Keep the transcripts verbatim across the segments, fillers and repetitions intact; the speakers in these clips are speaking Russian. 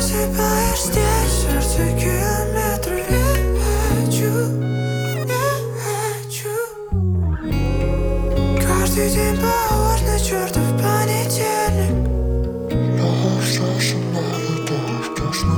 Засыпаешь здесь, сердце километры. Я хочу, я хочу. Каждый день похож на чертов понедельник. Но что мало, то что ж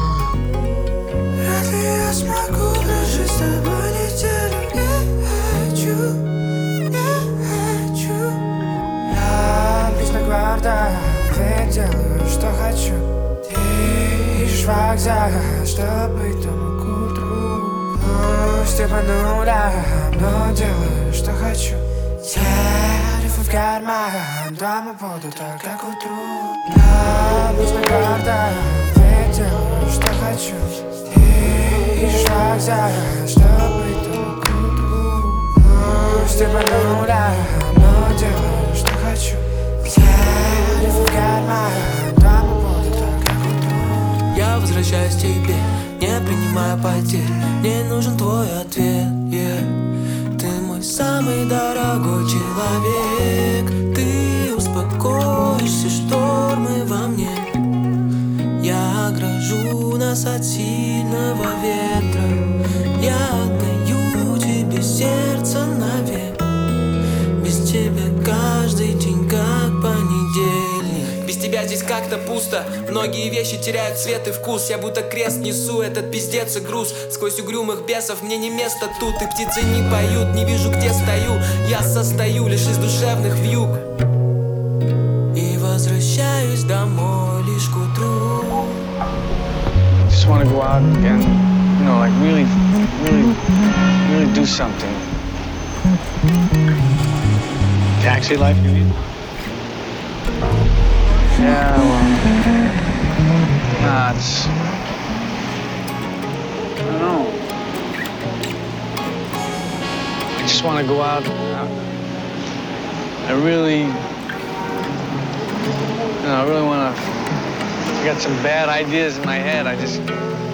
вряд ли я смогу прожить с тобой неделю. Я хочу, я хочу. Я лично гвардия, ведь делаю, что хочу. Ты ищешь вокзал, чтобы быть дома к утру. Пусть и по нулям, но делаю, что хочу. Телефон в карман, дома буду только к утру. Я лично гвардия, ведь делаю, что хочу. Ты ищешь вокзал, чтобы быть дома к утру. Пусть и по нулям, но делаю, что хочу. Телефон в карман, дома буду только к утру. Я возвращаюсь к тебе, не принимая потерь. Мне нужен твой ответ, yeah. Ты мой самый дорогой человек. Ты успокоишь все штормы во мне. Я огражу нас от сильного ветра. Я отдаю тебе сердце навек. Без тебя каждый день как понедельник. Без тебя здесь как-то пусто. Многие вещи теряют цвет и вкус. Я будто крест несу этот пиздец и груз. Сквозь угрюмых бесов мне не место тут. И птицы не поют, не вижу, где стою. Я состою лишь из душевных вьюг. И возвращаюсь домой лишь к утру. Just want to go out and, you know, like really, really, really do something. Taxi life, you mean? Yeah, well, nah, it's, I don't know. I just want to go out. I really, you know, I really want to. I got some bad ideas in my head. I just.